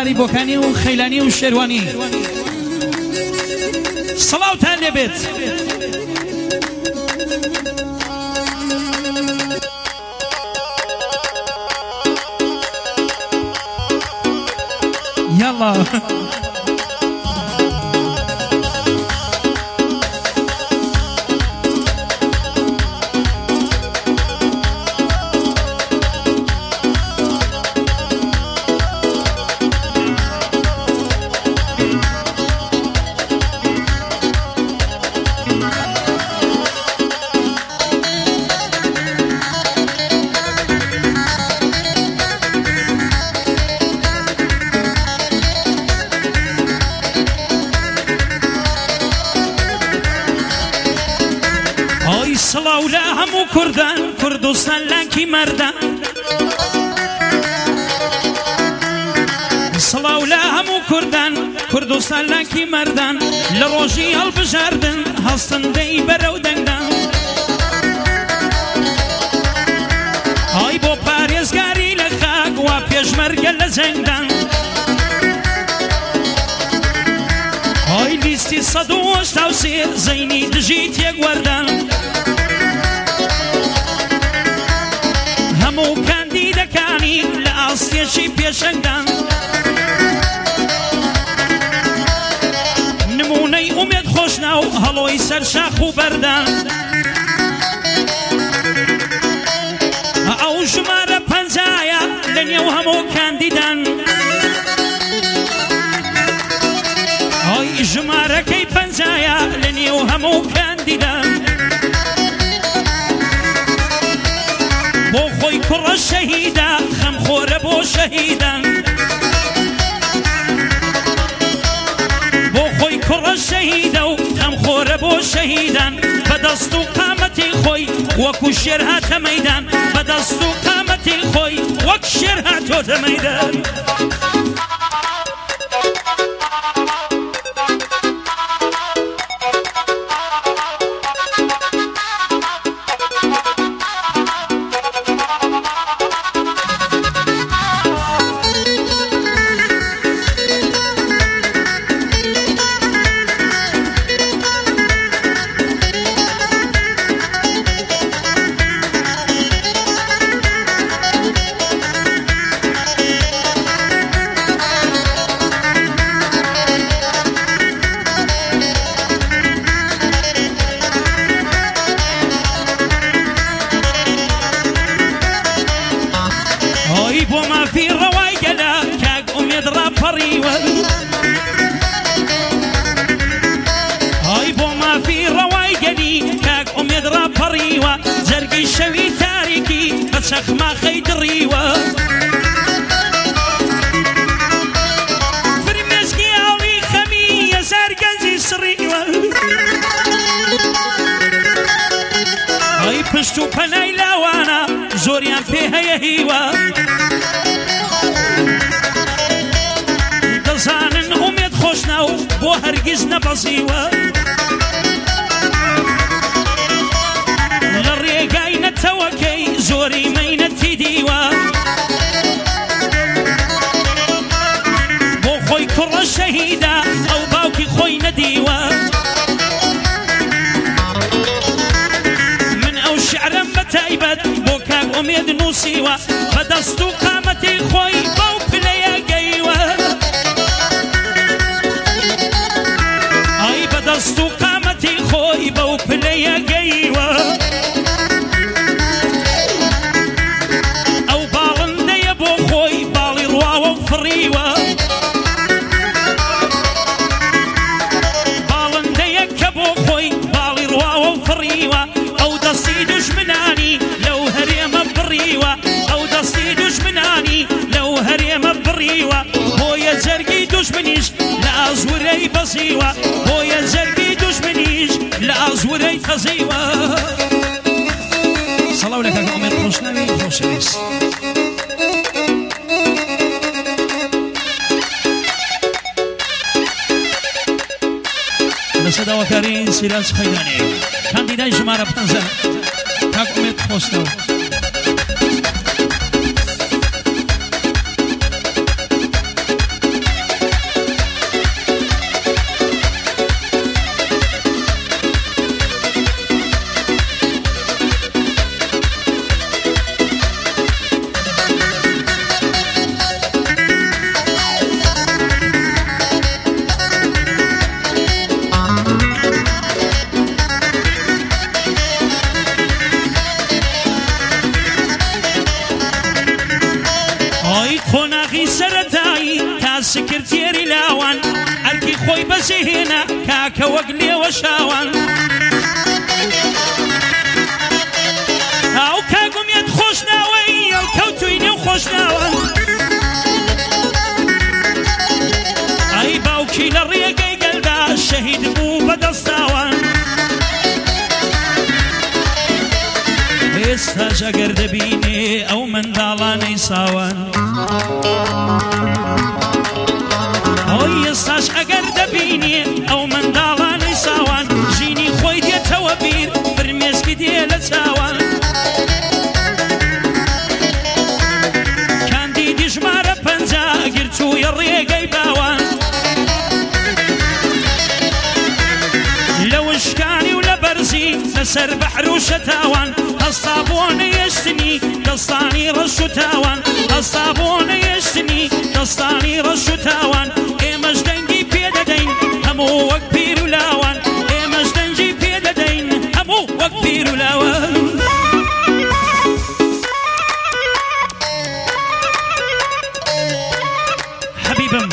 منداڵی بۆکانی و خەیلانی و شێروانی سەڵاوتان لێبێت یاڵا سڵاو لە هەموو کوردان کوردستان لانکی مەردان سڵاو لە هەموو کوردان کوردستان لانکی مەردان لە ڕۆژی هەڵبژاردن هەستندەی بەرەو دەنگدان ئای بۆ پارێزگاری لە خاک وا پێشمەرگە لە جەنگدان ئای لیستی 183 زەینی دژی تێگوەردان هەموو کاندیدەکانی لە ئاستێشی پێشەنگدان نمونەی ئومێد خۆشنا و هەڵۆی سەر شاخ و بەردان ئەو ژمارە پەنجایە لە نێو هەموو کاندیدان ئای ژمارەکەی پەنجایە لە نێو هەموو کاندیدان بۆ خۆی کوڕە شەهیدە خەمخۆرە بۆ شەهیدان بۆ خۆی کوڕە شەهیدە و خەمخۆرە بۆ شەهیدان بەدەست و قامەتی خۆی وەکو شێر هاتە مەیدان بەدەست و قامەتی خۆی وەک شێر هاتۆتە مەیدان ئای بۆ مافی ڕەوای گەلی کاک ئومێد ڕاپەڕیوە جەرگی شەوی تاریکی بە چەخماخەی دڕیوە فرمێسکی ئاڵی خەمی هەزار گەنجی سڕیوە ئای پشت و پەنای لاوانە زۆریان پێ هەیە هیوە دەزانن ئومێد خۆشنا و بۆ هەرگیز نەبەزیوە لە ڕێگای نەتەوەکەی زۆری مەینەتی دیوە بۆ خۆی کوڕە شەهیدە ئەو باوکی خۆی نەدیوە من ئەو شعرم بە تایبەت بۆ کاک ئومێد نووسیوە بەدەست و قامەتی خۆی بەو پلەیە گەیوە بەدەست و قامەتی خۆی بەو پلەیە گەیوە ئەو باڵندەیە بۆ خۆی باڵی ڕواوە و فڕیوە باڵندەیە کە بۆ خۆی باڵی ڕواوە و فڕیوە ئەو دەستی دوژمنانی لەو هەرێمە بڕیوە ئەو دەستی دوژمنانی لەو هەرێمە بڕیوە بۆیە جەرگی دوژمنیش لە ئازورەی بەزیوە بۆیە جەرگی دوژمنیش لە ئازورەی تەزیوە سەڵاو لە کاک ئومێد خۆشناوی خۆشەویست لە سەداوەکاری سیراج خەیدانی کاندیدای ژمارە 15 کاک ئومێد خۆشناو سکرتێری لاوان ئەرکی خۆی بەجێهێنا کاکە وەک لێوە شاوان ئەو کاگومێت خۆش ناوەی ئەو کەوتوی نێو خۆش ناوان ئەی باوکی لە ڕێگەی گەلدا شەهید بوو بەدەستاوان ئێستاش ئەگەر دەبینێ ئەو منداڵانەی ساوان ئەوی ئێستاش ئەگەر دەبینێ ئەو منداڵانەی ساوان ژینی خۆی دێتەوە بیر فرمێسکی دێ لە چاوان کاندیدی ژمارە پەنجا گرتوویە ڕێگەی باوان لە وشکانی و لە بەرزی لەسەر بەحر و شەتاوان هەستا بۆ نەیەشتنی دەستانی ڕەش و تاوان هەستا بۆ نەیەشتنی دەستانی ڕەش و تاوان ئێمەش دەنگی پێدەدەین هەموو وەک پیر و لاوان ئێمەش دەنگی پێدەدەین هەموو وەک پیر و لاوان حەبیبم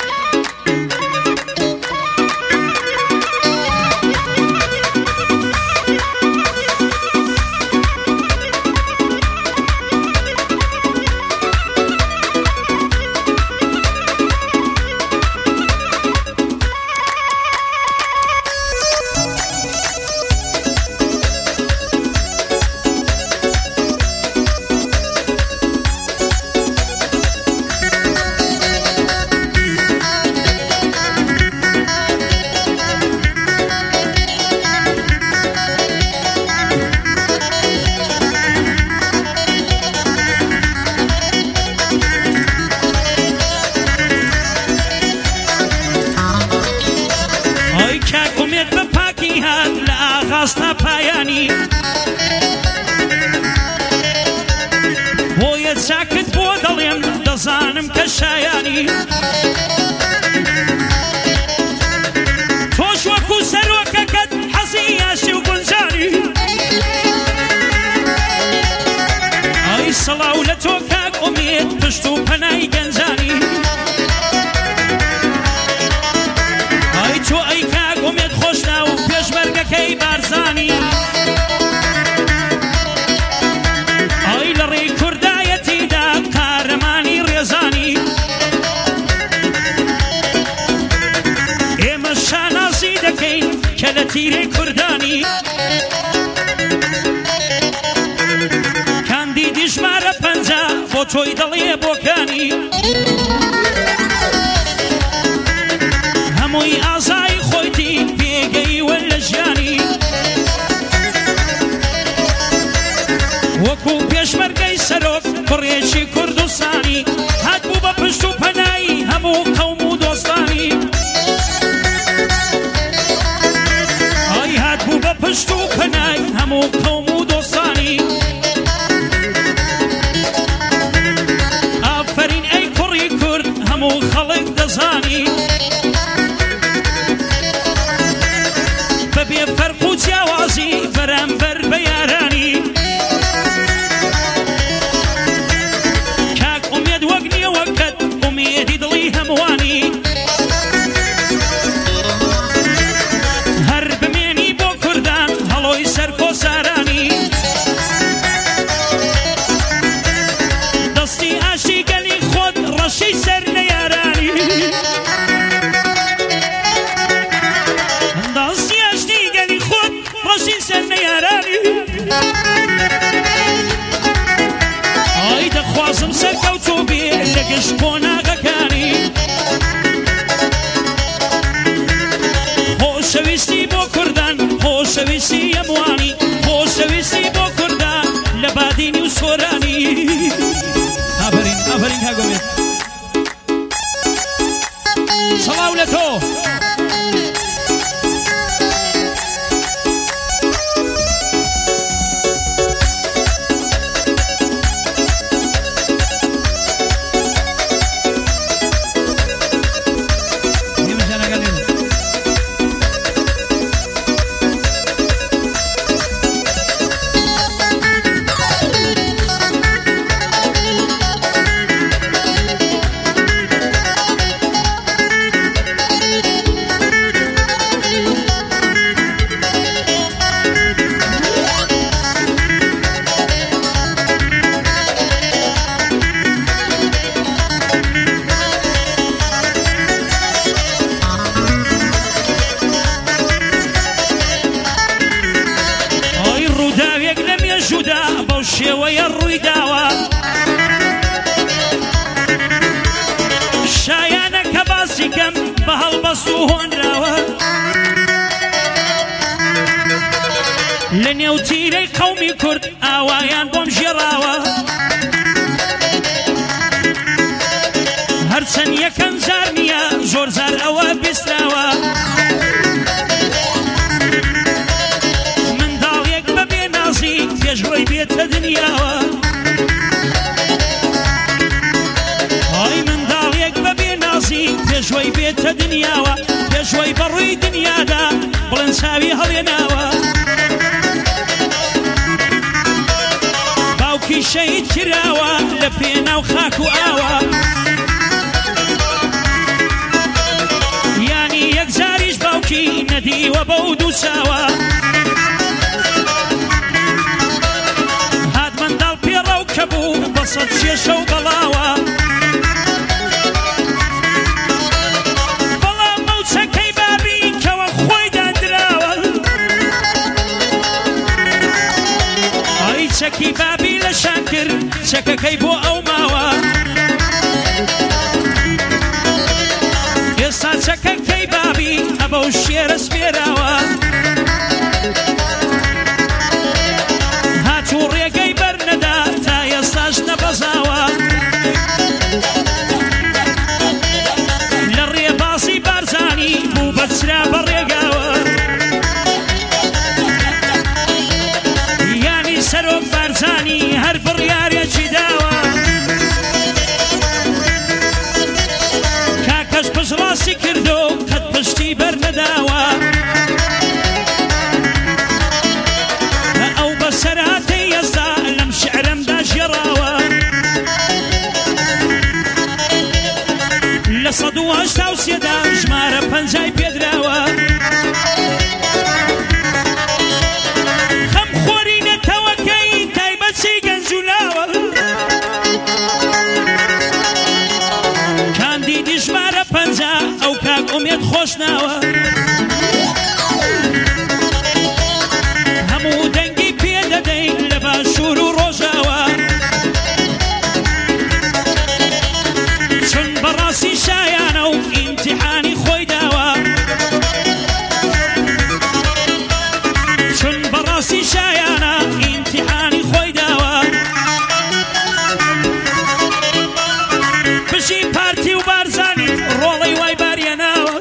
ڕاستە پایانی بۆیە چاکت بۆ دەڵێم دەزانم کە شایانی تۆش وەکو سەرۆکەکەت حەزی یاسی و گونجانی ئەی سەڵاو لە تۆ کاک ئومێد پشت و پەنای گەنجانی ئەی تۆ ئەی کاک ئومێد خۆشنا و پێشمەرگەکەی بارزانی ئەی لە ڕێی کوردایەتیدا قارەمانی ڕێزانی ئێمە شانازی دەکەین کە لە تیرەی کوردانی کاندیدی ژمارە پەنجا بۆ تۆی دەڵێ بۆکانی هەمووی ئازای خۆیتی پێگەیوە لە ژیانی وەکو پێشمەرگەی سەرۆک کوڕێکی کوردستانی هاتبوو بە پشت و پەنایی هەموو قەوم و دۆستانی ئای هاتبوو بە پشت و پەنای هەموو قەوم و دۆستانی ئافەرین ئەی کوڕی کورد هەموو خەڵک دەزانی بەبێ فەرق و جیاوازی بەرامبەر بە یارانی کاک ئومێد وەک نییە وەکەت ئومێدی دڵی هەمووانی هەر بمێنی بۆ کوردان هەڵۆی سەر کۆسارانی دەستی ئاشی گەلی خۆت ڕەشی سەر نەیارانی ئای دەخوازم سەرکەوتوو بێ لە گەشت کۆناغەکانی خۆشەویستی بۆ کوردان خۆشەویستی هەمووانی خۆشەویستی بۆ کوردان لە بادینی و سۆرانی ئافەرین ئافەرین کاگۆمێت سەڵاو لە تۆ هەڵبەست و هۆنراوە لە نێوتیرەی قەومی کورد ئاوایان بۆم ژێڕاوە هەرچەند یەکەم جار نییە زۆر جار ئەوە بیستراوە منداڵێک بە بێنازی پێشڕۆی بێتە دنیاوە ئای منداڵێک بە بێنازی پێشۆی بێتە دنیاوە پێشۆی بەڕووی دنیادا بڵند چاوی هەڵێناوە باوکی شەهید کراوە لە پێناو خاک و ئاوە یانی یەک جاریش باوکی نەدیوە بەو دوو چاوە هات منداڵ پێڕەو کە بوو بە سەد شێشە و بەڵاوە بەڵام ئەو چەکەی بابی کەوە خۆی دادراوە ئای چەکی بابی لە شان کرد چەکەکەی بۆ ئەو ماوە ئێستا چەکەکەی بابی ئەبە و شێرە سپێراوە هاتوو ڕێگەی بەرنەدا تا ئێستاش نەبەزاوە لە ڕێبازی بارزانی بوو بەچرا بە ڕێگاوە یانی سەرۆک بارزانی هەر بڕیارێکی داوە کاکەش پشڕاستی کردو قەت پشتی بەرنەداوە ئەو بەسەرهاتەی ئێستا لەم شعرەمدا ژێڕاوە لە ١٨٣دا ژمارە 50 پێدراوە خەمخۆری نەتەوەکەی تایبەتی گەنج و لاوە کاندیدی ژمارە 50 ئەو کاک ئومێد خۆشناوە هەموو دەنگی پێدەدەین لە باشوور و ڕۆژاوە چون بەڕاستی شایانە و ئیمتیحانی خۆی داوە چون بەڕاستی شایانە ئیمتیحانی خۆی داوە بژی پارتی و بارزانی ڕۆڵەی وای باریەناوە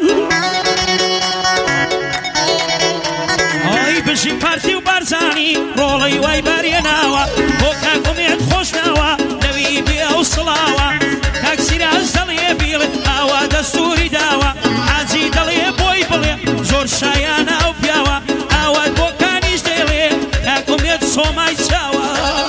ئای بژی پارتی و بارزانی ڕۆڵەی وای باریەناوە بۆ کاک ئومێد خۆشناوە لەوی بێ ئەو سڵاوە کاک سیراج دەڵێ بیڵێ ئاوا دەستوری داوە حاجی دەڵێ بۆی بڵێ زۆر شایانە ئەو پیاوە ئاوات بۆ کانیش دەڵێ کاک ئومێد سۆمای چاوە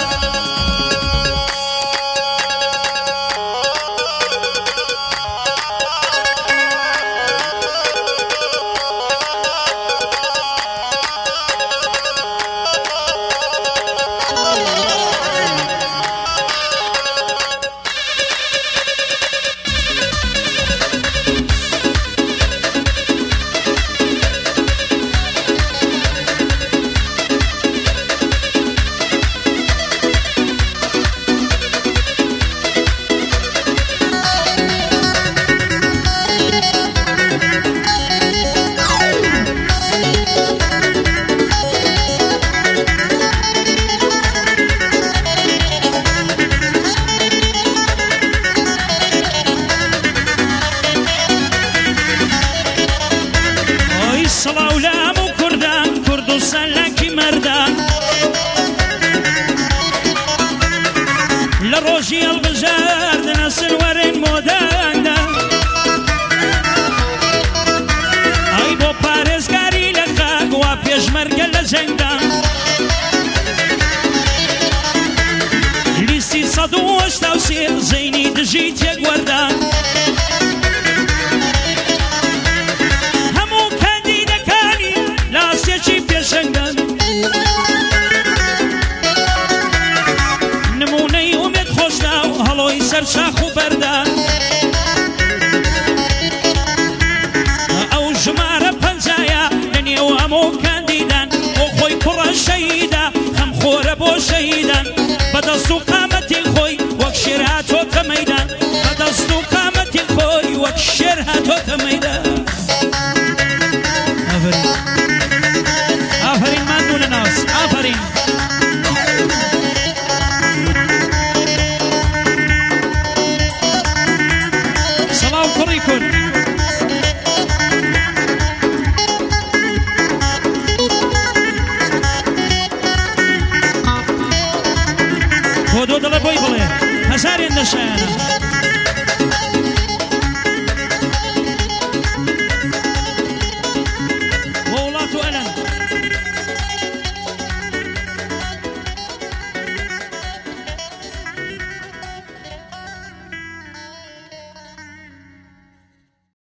ڕۆژی هەڵبژاردنە سروەرێن مۆداندا ئەی بۆ پارێزگاری لە خاک وا پێشمەرگە لە جەنگدا لیستی ١٨٣ زەینی دژی تێکوەردا هەموو کاندیدەکانی لاسێکی پێشەنگدان نمونەی ئومێد خۆشنا و هەڵۆی سەر شاخ و بەردان ئەو ژمارە 50 لە نێو هەموو کاندیدان بۆ خۆی کوڕە شەهیدا خەمخۆرە بۆ شەهیدان بەدەست و قامەتی خۆی وەک شێر هاتۆتە مەیدان بەدەست و قامەتی خۆی وەک شێر هاتۆتە مەیدان لە شایانە